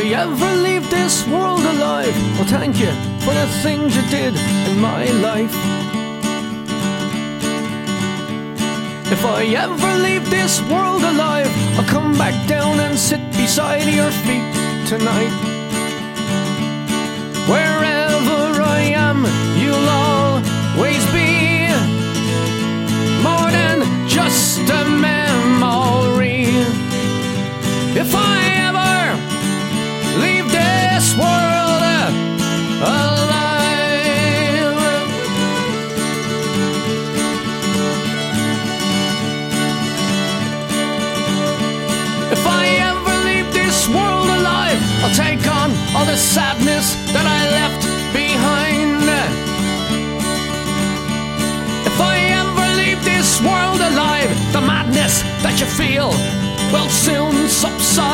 ever leave this world alive, well, thank you for the things you did in my life. If I ever leave this world alive, I'll come back down and sit beside your feet tonight. Wherever I am, you'll always be more than just a memory. If I ever leave this world alive, if I ever leave this world alive, I'll take on all the sadness that I left behind. If I ever leave this world alive, the madness that you feel will soon subside.